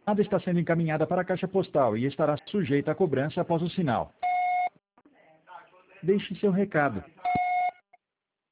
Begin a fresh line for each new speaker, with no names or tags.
está sendo encaminhada para a caixa postal e estará sujeita a cobrança após o sinal. Deixe seu recado.